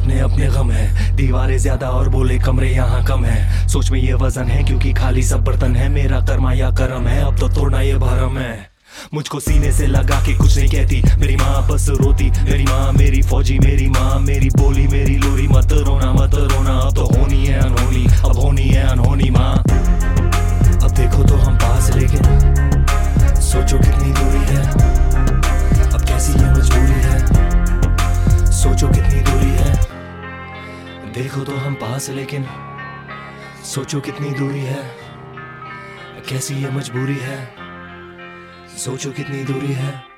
अपने अपने गम है, दीवारें ज्यादा और बोले कमरे यहाँ कम है। सोच में ये वजन है क्योंकि खाली सब बर्तन है, मेरा कर्मा या करम है, अब तो तोड़ना ये भरम है। मुझको सीने से लगा के कुछ नहीं कहती मेरी माँ, बस रोती मेरी माँ, मेरी फौजी मेरी माँ, मेरी बोली मेरी लोरी, मत रोना मत रोना, अब तो होनी है अनहोनी, अब होनी है अनहोनी माँ। अब देखो तो हम पास लेकिन सोचो कितनी दूरी है, अब कैसी ये मजबूरी है, सोचो कितनी दूरी है। देखो तो हम पास लेकिन सोचो कितनी दूरी है, कैसी ये मजबूरी है, सोचो कितनी दूरी है।